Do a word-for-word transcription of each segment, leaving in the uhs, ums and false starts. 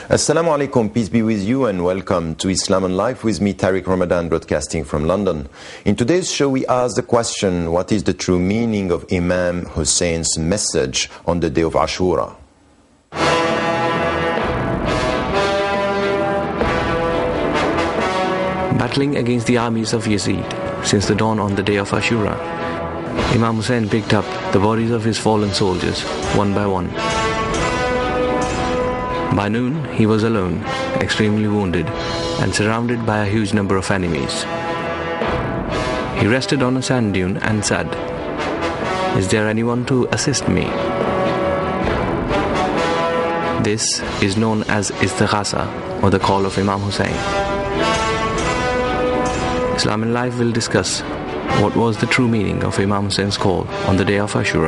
Assalamu alaikum, peace be with you, and welcome to Islam and Life with me, Tariq Ramadan, broadcasting from London. In today's show, we ask the question, what is the true meaning of Imam Hussein's message on the day of Ashura? Battling against the armies of Yazid since the dawn on the day of Ashura, Imam Hussein picked up the bodies of his fallen soldiers one by one. By noon, he was alone, extremely wounded, and surrounded by a huge number of enemies. He rested on a sand dune and said, "Is there anyone to assist me?" This is known as Istighasa, or the call of Imam Hussein. Islam and Life will discuss what was the true meaning of Imam Hussein's call on the day of Ashura.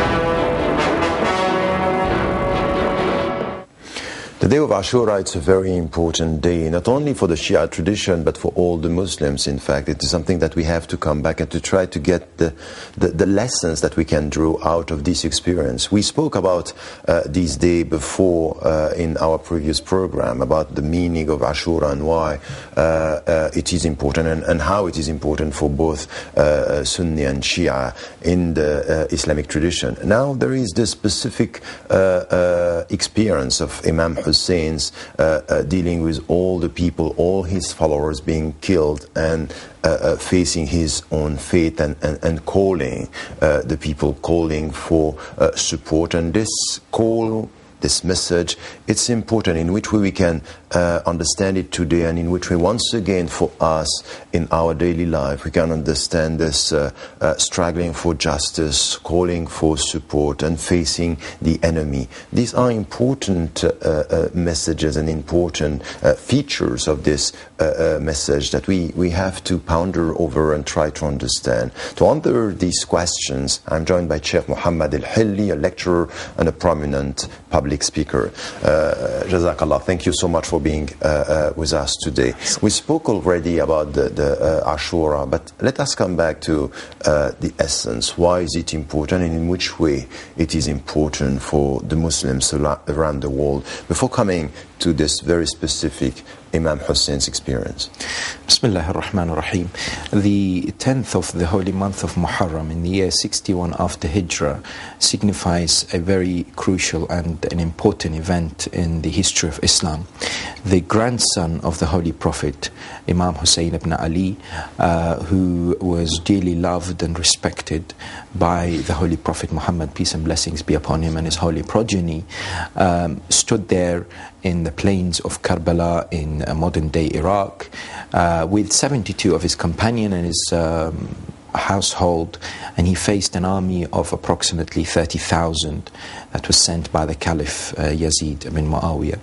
The day of Ashura, it's a very important day, not only for the Shia tradition, but for all the Muslims. In fact, it is something that we have to come back and to try to get the, the, the lessons that we can draw out of this experience. We spoke about uh, this day before uh, in our previous program, about the meaning of Ashura and why uh, uh, it is important, and, and how it is important for both uh, Sunni and Shia in the uh, Islamic tradition. Now, there is the specific uh, uh, experience of Imam Hussein Hussein's uh, uh, dealing with all the people, all his followers being killed, and uh, uh, facing his own fate, and, and, and calling uh, the people, calling for uh, support. And this call, this message, it's important in which way we can uh, understand it today, and in which way, once again, for us in our daily life, we can understand this uh, uh, struggling for justice, calling for support, and facing the enemy. These are important uh, uh, messages and important uh, features of this uh, uh, message that we, we have to ponder over and try to understand. To answer these questions, I'm joined by Sheikh Muhammad Al-Hilli, a lecturer and a prominent public speaker. Uh, Jazakallah, thank you so much for being uh, uh, with us today. We spoke already about the, the uh, Ashura, but let us come back to uh, the essence. Why is it important, and in which way it is important for the Muslims around the world, before coming to this very specific Imam Hussein's experience? Bismillah ar-Rahman ar-Rahim. The tenth of the holy month of Muharram in the year sixty-one after Hijrah signifies a very crucial and an important event in the history of Islam. The grandson of the Holy Prophet, Imam Hussein ibn Ali, uh, who was dearly loved and respected by the Holy Prophet Muhammad, peace and blessings be upon him, and his holy progeny, um, stood there in the plains of Karbala in uh, modern-day Iraq uh, with seventy-two of his companions and his um, household, and he faced an army of approximately thirty thousand that was sent by the Caliph uh, Yazid ibn Muawiyah.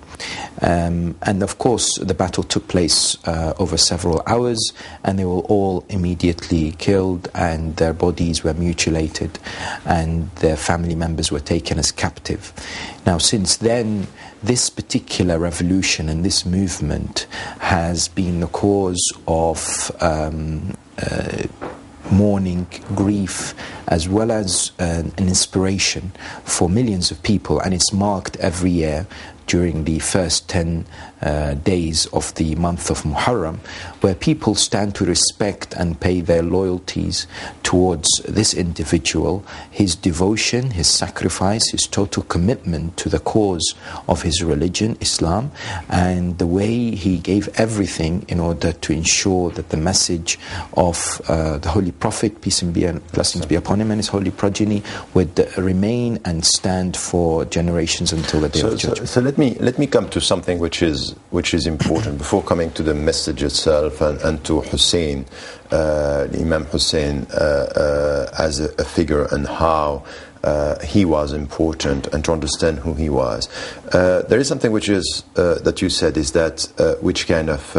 Um, and of course, the battle took place uh, over several hours, and they were all immediately killed, and their bodies were mutilated, and their family members were taken as captive. Now, since then, this particular revolution and this movement has been the cause of um, uh, mourning, grief, as well as uh, an inspiration for millions of people, and it's marked every year during the first ten uh, days of the month of Muharram, where people stand to respect and pay their loyalties towards this individual, his devotion, his sacrifice, his total commitment to the cause of his religion, Islam, and the way he gave everything in order to ensure that the message of uh, the Holy Prophet, peace and blessings be upon him, and his holy progeny would uh, remain and stand for generations until the day so, of judgment. So, so let me let me come to something which is which is important before coming to the message itself, and, and to Hussein, uh, Imam Hussein uh, uh, as a, a figure, and how uh, he was important, and to understand who he was. Uh, there is something which is uh, that you said is that uh, which kind of uh,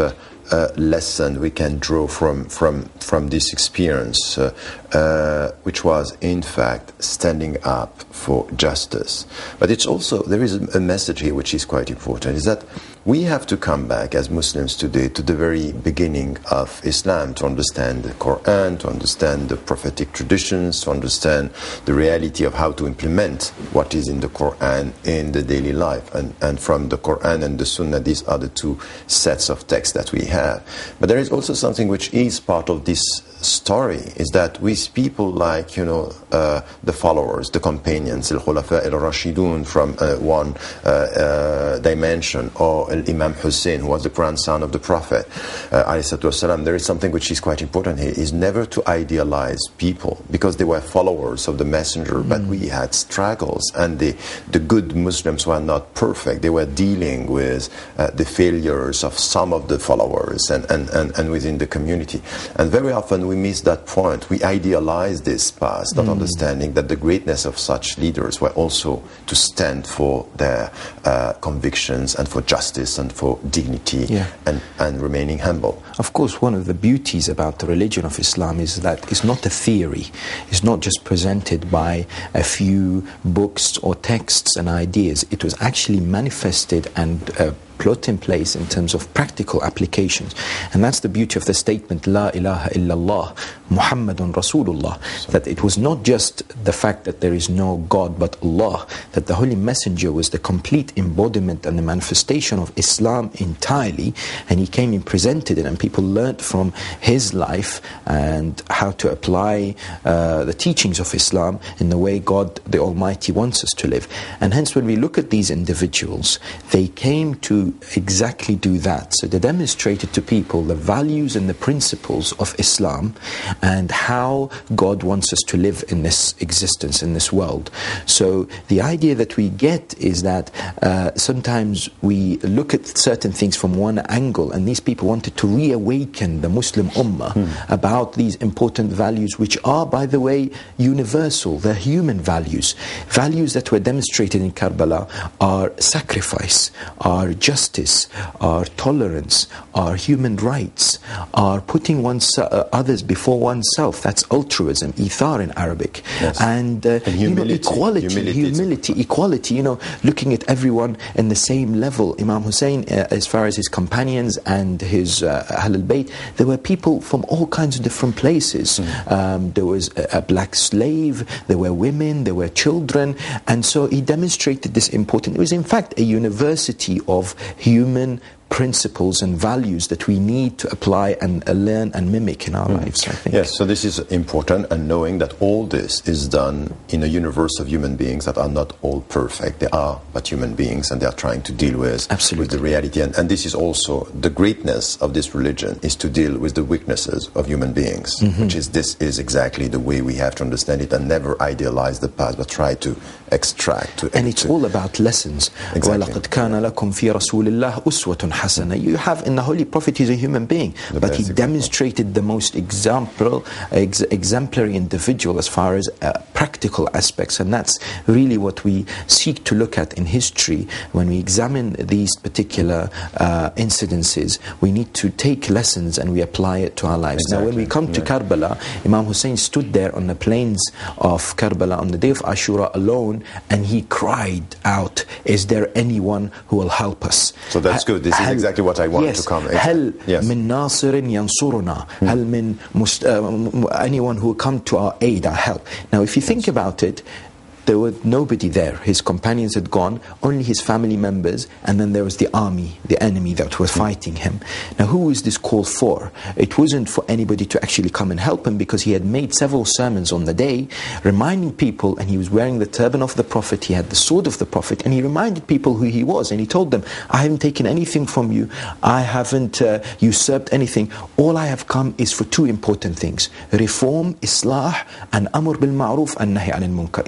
uh, lesson we can draw from from from this experience, uh, uh, which was in fact standing up for justice. But it's also, there is a message here which is quite important, is that we have to come back as Muslims today to the very beginning of Islam to understand the Quran, to understand the prophetic traditions, to understand the reality of how to implement what is in the Quran in the daily life. And, and from the Quran and the Sunnah, these are the two sets of texts that we have. But there is also something which is part of this story, is that with people like, you know, uh, the followers, the companions, al-Khulafa al-Rashidun from uh, one uh, uh, dimension, or Imam Hussein, who was the grandson of the Prophet, uh, والسلام, there is something which is quite important here, is never to idealize people, because they were followers of the Messenger, mm. but we had struggles, and the, the good Muslims were not perfect. They were dealing with uh, the failures of some of the followers and, and, and, and within the community. And very often we miss that point. We idealize this past, not mm. understanding that the greatness of such leaders were also to stand for their uh, convictions and for justice and for dignity, yeah. and, and remaining humble. Of course, one of the beauties about the religion of Islam is that it's not a theory. It's not just presented by a few books or texts and ideas. It was actually manifested and uh, put in place in terms of practical applications. And that's the beauty of the statement, La ilaha illallah, Muhammadun Rasulullah, that it was not just the fact that there is no God but Allah, that the Holy Messenger was the complete embodiment and the manifestation of Islam entirely, and he came and presented it, and people learnt from his life and how to apply uh, the teachings of Islam in the way God the Almighty wants us to live. And hence when we look at these individuals, they came to exactly do that. So they demonstrated to people the values and the principles of Islam and how God wants us to live in this existence, in this world. So the idea that we get is that uh, sometimes we look at certain things from one angle, and these people wanted to reawaken the Muslim Ummah hmm. about these important values, which are, by the way, universal. They're human values. Values that were demonstrated in Karbala are sacrifice, are justice, are tolerance, are human rights, are putting one's, uh, others before oneself. That's altruism, ithar in Arabic. Yes. And, uh, and you know, equality, humility, humility, equality, you know, looking at everyone in the same level. Imam Hussein, uh, as far as his companions and his uh, Ahlul Bayt, there were people from all kinds of different places. Mm. Um, there was a, a black slave, there were women, there were children, and so he demonstrated this important, it was in fact a university of human principles and values that we need to apply and uh, learn and mimic in our mm. lives, I think. Yes, so this is important, and knowing that all this is done in a universe of human beings that are not all perfect. They are but human beings, and they are trying to deal with, with the reality. And, and this is also the greatness of this religion, is to deal with the weaknesses of human beings, mm-hmm. which is, this is exactly the way we have to understand it, and never idealize the past, but try to extract. To, and it's to, all about lessons. Exactly. وَلَقَدْ كَانَ لَكُمْ فِي رَسُولِ اللَّهِ أُسْوَةٌ حَسَنَةٌ. You have in the Holy Prophet, he's a human being, the but he demonstrated the most example, ex exemplary individual as far as uh, practical aspects, and that's really what we seek to look at in history. When we examine these particular uh, incidences, we need to take lessons and we apply it to our lives. Exactly. Now when we come yeah. to Karbala, Imam Hussein stood there on the plains of Karbala on the day of Ashura alone, and he cried out, is there anyone who will help us? So that's good. This is exactly what I want yes. to come. هل yes. من ناصر ينصرنا hmm. هل من مست, uh, anyone who will come to our aid, our help. Now if you think about it, there was nobody there. His companions had gone, only his family members, and then there was the army, the enemy that was fighting him. Now who was this call for? It wasn't for anybody to actually come and help him, because he had made several sermons on the day reminding people, and he was wearing the turban of the Prophet, he had the sword of the Prophet, and he reminded people who he was, and he told them, I haven't taken anything from you, I haven't uh, usurped anything, all I have come is for two important things: reform, islah, and amr bil ma'ruf and nahi anil munkar, in joining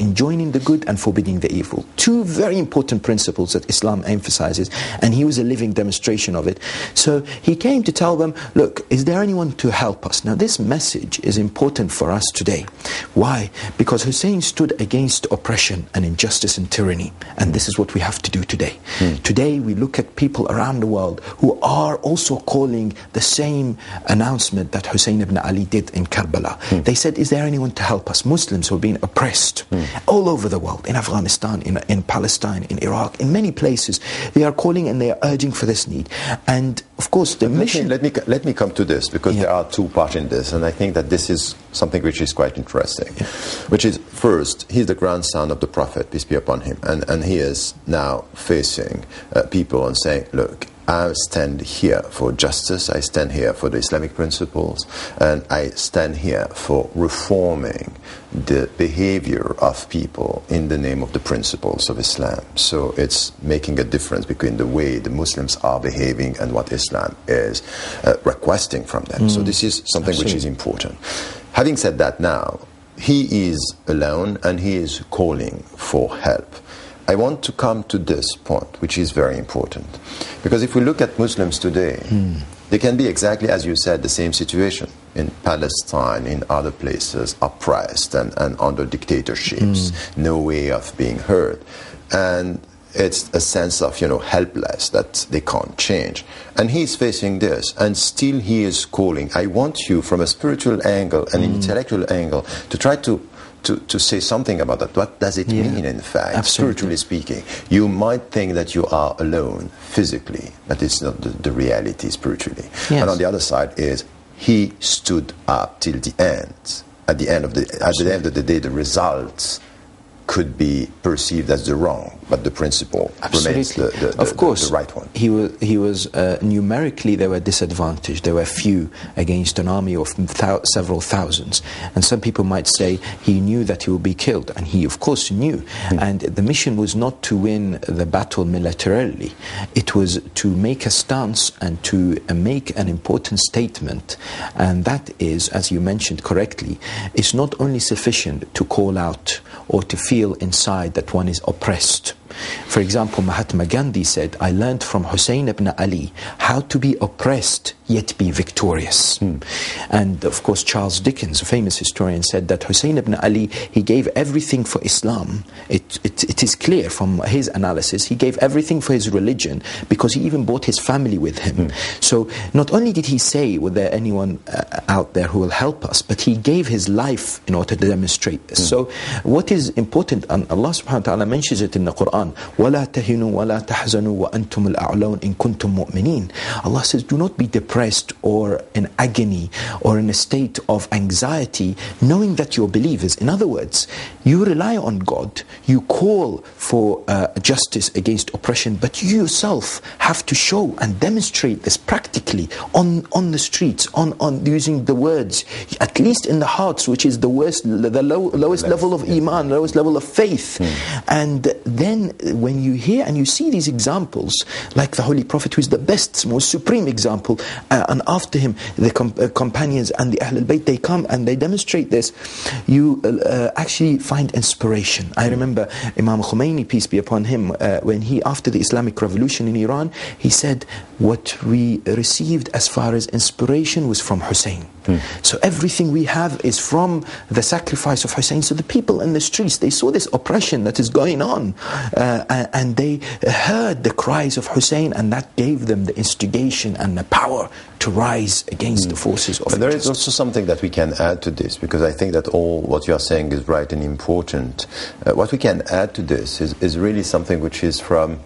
recommending the good and forbidding the evil. Two very important principles that Islam emphasizes, and he was a living demonstration of it. So he came to tell them, look, is there anyone to help us? Now this message is important for us today. Why? Because Hussein stood against oppression and injustice and tyranny, and this is what we have to do today. Mm. Today we look at people around the world who are also calling the same announcement that Hussein ibn Ali did in Karbala. Mm. They said, is there anyone to help us? Muslims who are being oppressed mm. all over the world, in Afghanistan, in, in Palestine, in Iraq, in many places. They are calling and they are urging for this need. And of course the let mission... Me, let, me, let me come to this, because yeah. there are two parts in this, and I think that this is something which is quite interesting. Yeah. Which is, first, he's the grandson of the Prophet, peace be upon him, and, and he is now facing uh, people and saying, look, I stand here for justice, I stand here for the Islamic principles, and I stand here for reforming the behavior of people in the name of the principles of Islam. So it's making a difference between the way the Muslims are behaving and what Islam is uh, requesting from them. Mm. So this is something Absolutely. Which is important. Having said that, now, he is alone and he is calling for help. I want to come to this point, which is very important. Because if we look at Muslims today, mm. they can be exactly, as you said, the same situation in Palestine, in other places, oppressed and, and under dictatorships, mm. no way of being heard. And it's a sense of, you know, helpless, that they can't change. And he's facing this, and still he is calling. I want you, from a spiritual angle, an mm. intellectual angle, to try to To, to say something about that. What does it yeah. mean, in fact, Absolutely. Spiritually speaking? You might think that you are alone physically, but it's not the, the reality spiritually. Yes. And on the other side is, he stood up till the end. At the end of the, at the end of the day, the results could be perceived as the wrong, but the principle Absolutely. Remains the, the, the, of course, the, the right one. He was, he was uh, numerically, they were disadvantaged. There were few against an army of thou several thousands. And some people might say he knew that he would be killed, and he of course knew. Mm. And the mission was not to win the battle militarily. It was to make a stance and to uh, make an important statement. And that is, as you mentioned correctly, it's not only sufficient to call out or to feel inside that one is oppressed. For example, Mahatma Gandhi said, I learned from Hussein ibn Ali how to be oppressed yet be victorious. Hmm. And of course Charles Dickens, a famous historian, said that Hussein ibn Ali, he gave everything for Islam. It, it, it is clear from his analysis, he gave everything for his religion, because he even brought his family with him. Hmm. So not only did he say, was there anyone uh, out there who will help us, but he gave his life in order to demonstrate this. Hmm. So what is important, and Allah subhanahu wa ta'ala mentions it in the Quran, وَلَا تَهِنُوا وَلَا تَحْزَنُوا وَأَنْتُمُ الْأَعْلَوْنَ إِن كُنْتُم مُؤْمِنِينَ. Allah says, do not be depressed or in agony or in a state of anxiety, knowing that you're believers. In other words, you rely on God, you call for uh, justice against oppression, but you yourself have to show and demonstrate this practically on, on the streets, on, on using the words, at least in the hearts, which is the worst, the low, lowest level of iman, lowest level of faith. Hmm. And then when you hear and you see these examples, like the Holy Prophet, who is the best, most supreme example, uh, and after him the com uh, companions and the Ahlul Bayt, they come and they demonstrate this, you uh, actually find inspiration. I remember Imam Khomeini, peace be upon him, uh, when he, after the Islamic Revolution in Iran, he said, what we received as far as inspiration was from Hussein. Hmm. So everything we have is from the sacrifice of Hussein. So the people in the streets, they saw this oppression that is going on, uh, and they heard the cries of Hussein, and that gave them the instigation and the power to rise against mm. the forces of But there injustice. is also something that we can add to this, because I think that all what you are saying is right and important. Uh, what we can add to this is, is really something which is from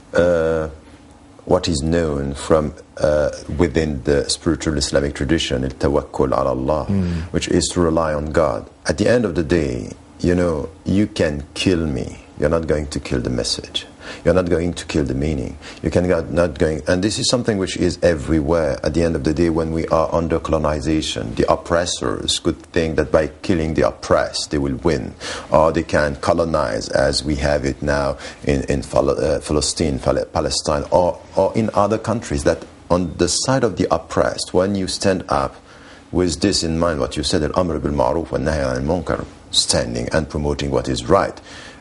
uh, what is known from uh, within the spiritual Islamic tradition, al-tawakkul ala Allah, mm. which is to rely on God. At the end of the day, you know, you can kill me, you're not going to kill the message. You're not going to kill the meaning. You can not going, and this is something which is everywhere. At the end of the day, when we are under colonization, the oppressors could think that by killing the oppressed, they will win, or they can colonize, as we have it now in in uh, Palestine, Palestine, or or in other countries. That on the side of the oppressed, when you stand up with this in mind, what you said, al-amr bil ma'ruf wa nahy anil munkar, standing and promoting what is right,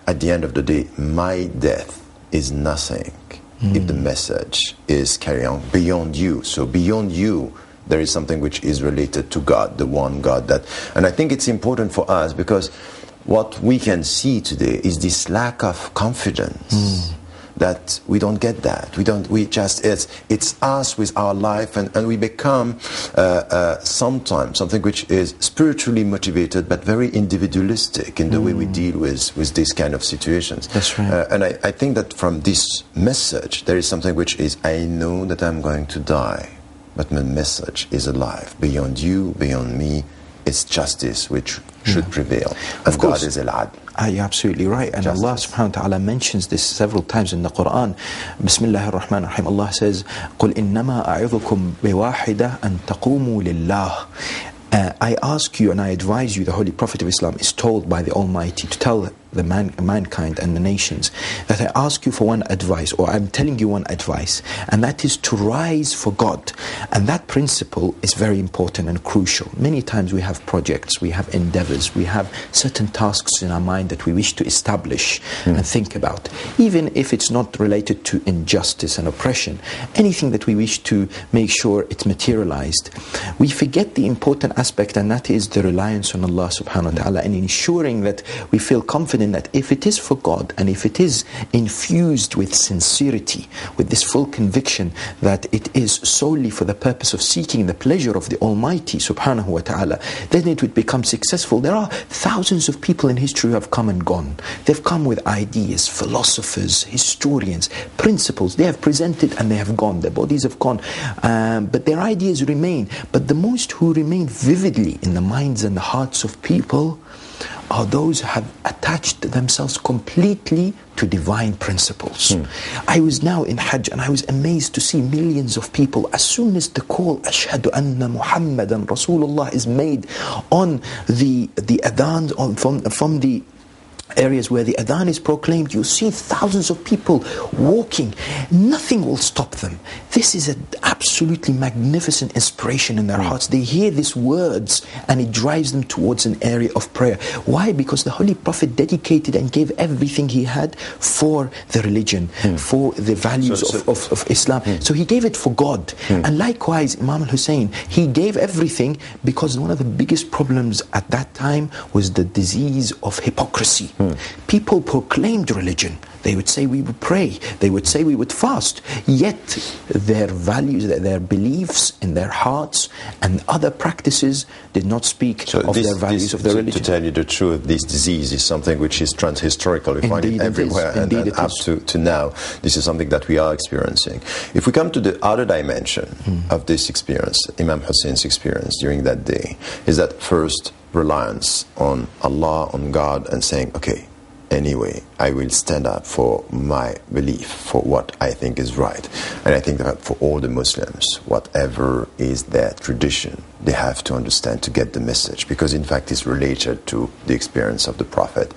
at the end of the day, my death is nothing mm. if the message is carried on beyond you. So beyond you, there is something which is related to God, the one God that... And I think it's important for us because what we can see today is this lack of confidence. Mm. That we don't get that. We don't. We just it's it's us with our life, and, and we become uh, uh, sometimes something which is spiritually motivated, but very individualistic in the mm. way we deal with with these kind of situations. That's right. Uh, and I, I think that from this message, there is something which is: I know that I'm going to die, but my message is alive. Beyond you, beyond me, it's justice which should yeah. prevail. And of course. God is al-adl. Ah, you're absolutely right. And Justice. Allah subhanahu wa ta'ala mentions this several times in the Quran. Bismillah ar-Rahman ar-Rahim. Allah says, قُلْ إِنَّمَا أَعِظُكُمْ بِوَاحِدَةٍ أَن تَقُومُوا لِلَّهِ. Uh, I ask you and I advise you, the Holy Prophet of Islam is told by the Almighty to tell the man, mankind and the nations that I ask you for one advice, or I'm telling you one advice, and that is to rise for God. And that principle is very important and crucial. Many times we have projects, we have endeavors, we have certain tasks in our mind that we wish to establish mm. and think about. Even if it's not related to injustice and oppression, anything that we wish to make sure it's materialized, we forget the important aspect, and that is the reliance on Allah subhanahu wa ta'ala, and ensuring that we feel confident that if it is for God, and if it is infused with sincerity, with this full conviction that it is solely for the purpose of seeking the pleasure of the Almighty subhanahu wa ta'ala, then it would become successful. There are thousands of people in history who have come and gone. They've come with ideas, philosophers, historians, principles. They have presented and they have gone. Their bodies have gone. Um, but their ideas remain. But the most who remain vividly in the minds and the hearts of people are those who have attached themselves completely to divine principles. Hmm. I was now in Hajj and I was amazed to see millions of people, as soon as the call Ashhadu anna Muhammadan Rasulullah is made on the the adhan, on, from, from the areas where the adhan is proclaimed, you see thousands of people walking. Nothing will stop them. This is an absolutely magnificent inspiration in their hearts. They hear these words and it drives them towards an area of prayer. Why? Because the Holy Prophet dedicated and gave everything he had for the religion, mm. for the values so, so, of, of, of Islam. Mm. So he gave it for God. Mm. And likewise, Imam al-Hussein, he gave everything because one of the biggest problems at that time was the disease of hypocrisy. Hmm. People proclaimed religion. They would say we would pray. They would say we would fast. Yet their values, their beliefs in their hearts and other practices did not speak so of this, their values this, of their to, religion. To tell you the truth, this disease is something which is transhistorical. We Indeed find it everywhere. It and, and up to, to now, this is something that we are experiencing. If we come to the other dimension mm. of this experience, Imam Hussein's experience during that day, is that first, reliance on Allah, on God, and saying, okay, anyway, I will stand up for my belief, for what I think is right. And I think that for all the Muslims, whatever is their tradition, they have to understand to get the message, because in fact it's related to the experience of the Prophet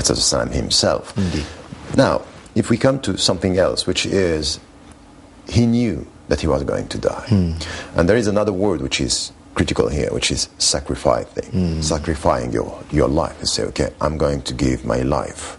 himself. Indeed. Now, if we come to something else, which is, he knew that he was going to die. Mm. And there is another word which is critical here, which is sacrificing, mm. sacrificing your, your life, and say, okay, I'm going to give my life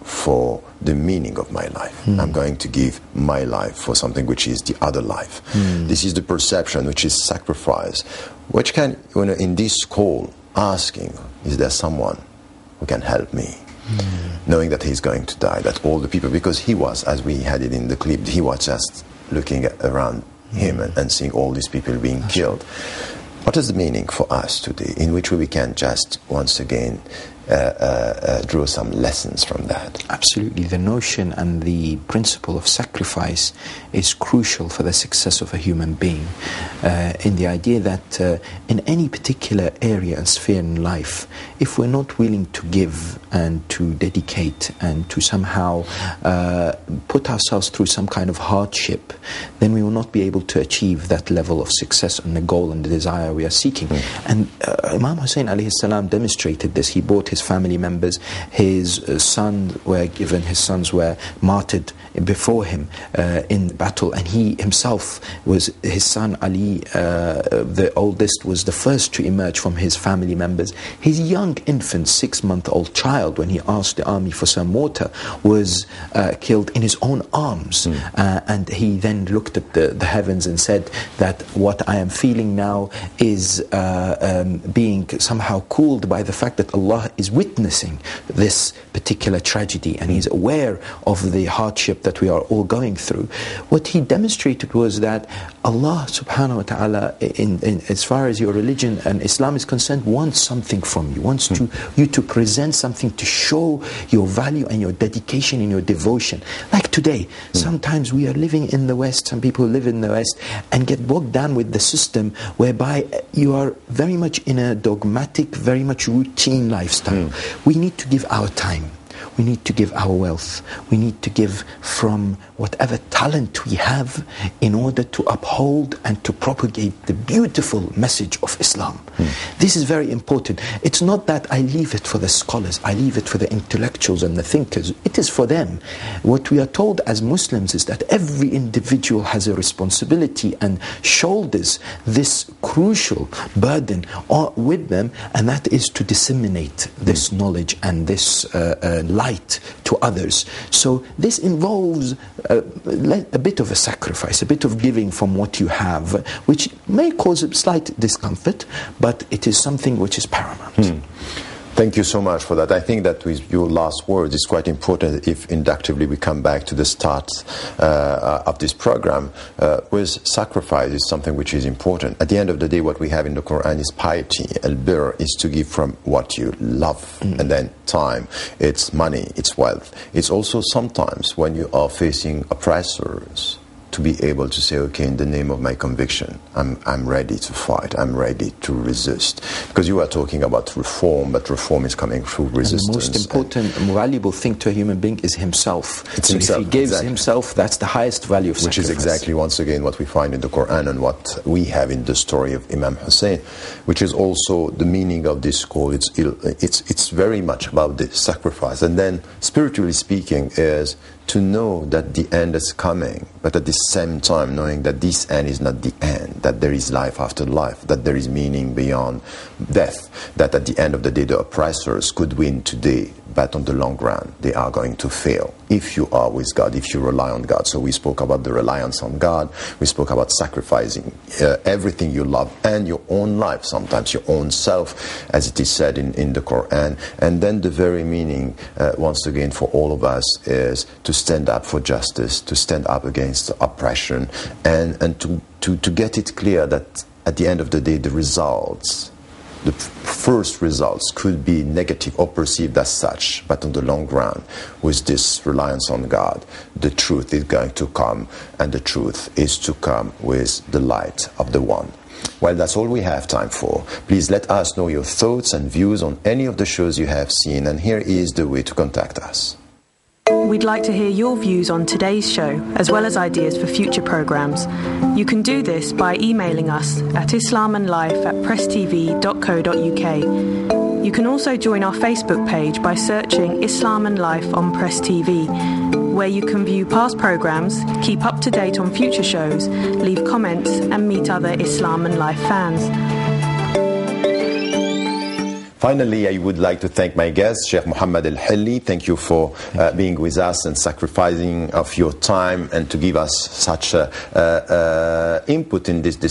for the meaning of my life. Mm. I'm going to give my life for something which is the other life. Mm. This is the perception, which is sacrifice, which can, you know, in this call, asking, is there someone who can help me? Mm. Knowing that he's going to die, that all the people, because he was, as we had it in the clip, he was just looking at, around mm. him and, and seeing all these people being That's killed. Right. What is the meaning for us today, in which we can just, once again, uh, uh, uh, draw some lessons from that? Absolutely. The notion and the principle of sacrifice is crucial for the success of a human being. Uh, in the idea that uh, in any particular area and sphere in life, if we're not willing to give and to dedicate and to somehow uh, put ourselves through some kind of hardship, then we will not be able to achieve that level of success and the goal and the desire we are seeking. Mm. And uh, Imam Hussein alayhi salam demonstrated this. He brought his family members, his uh, sons were given, his sons were martyred before him uh, in battle, and he himself was, his son Ali, uh, the oldest, was the first to emerge from his family members. His young infant, six-month-old child, when he asked the army for some water, was uh, killed in his own arms. Mm. Uh, and he then looked at the, the heavens and said that what I am feeling now is uh, um, being somehow cooled by the fact that Allah is witnessing this particular tragedy, and He's aware of the hardship that we are all going through. What he demonstrated was that Allah subhanahu wa ta'ala, in, in, as far as your religion and Islam is concerned, wants something from you, wants to, you to present something to show your value and your dedication and your devotion. Like today, mm. sometimes we are living in the West, some people live in the West and get bogged down with the system whereby you are very much in a dogmatic, very much routine lifestyle. Mm. We need to give our time. We need to give our wealth. We need to give from whatever talent we have in order to uphold and to propagate the beautiful message of Islam. Mm. This is very important. It's not that I leave it for the scholars, I leave it for the intellectuals and the thinkers. It is for them. What we are told as Muslims is that every individual has a responsibility and shoulders this crucial burden with them, and that is to disseminate this mm. knowledge and this uh, uh, light to others. So this involves a, a bit of a sacrifice, a bit of giving from what you have, which may cause a slight discomfort, but it is something which is paramount. Hmm. Thank you so much for that. I think that with your last words, it's quite important if inductively we come back to the start uh, of this program, uh, with sacrifice is something which is important. At the end of the day, what we have in the Quran is piety. Al-bir is to give from what you love. Mm. And then time, it's money, it's wealth. It's also sometimes when you are facing oppressors, to be able to say, okay, in the name of my conviction, I'm, I'm ready to fight, I'm ready to resist. Because you are talking about reform, but reform is coming through resistance. And the most important and valuable thing to a human being is himself. It's so himself, if he gives exactly. himself, that's the highest value of sacrifice. Which is exactly, once again, what we find in the Quran and what we have in the story of Imam Hussein, which is also the meaning of this call. It's, it's, it's very much about the sacrifice. And then, spiritually speaking, is to know that the end is coming, but at the same time knowing that this end is not the end, that there is life after life, that there is meaning beyond death, that at the end of the day the oppressors could win today, but on the long run they are going to fail if you are with God, if you rely on God. So we spoke about the reliance on God, we spoke about sacrificing uh, everything you love and your own life, sometimes your own self, as it is said in, in the Quran. And then the very meaning, uh, once again, for all of us is to stand up for justice, to stand up against oppression, and, and to, to, to get it clear that at the end of the day the results, the first results could be negative or perceived as such, but on the long run, with this reliance on God, the truth is going to come, and the truth is to come with the light of the One. Well, that's all we have time for. Please let us know your thoughts and views on any of the shows you have seen, and here is the way to contact us. We'd like to hear your views on today's show, as well as ideas for future programmes. You can do this by emailing us at islamandlife at press t v dot co dot u k. You can also join our Facebook page by searching Islam and Life on Press T V, where you can view past programmes, keep up to date on future shows, leave comments and meet other Islam and Life fans. Finally, I would like to thank my guest, Sheikh Muhammad Al-Hilli. Thank you for uh, being with us and sacrificing of your time and to give us such uh, uh, input in this discussion.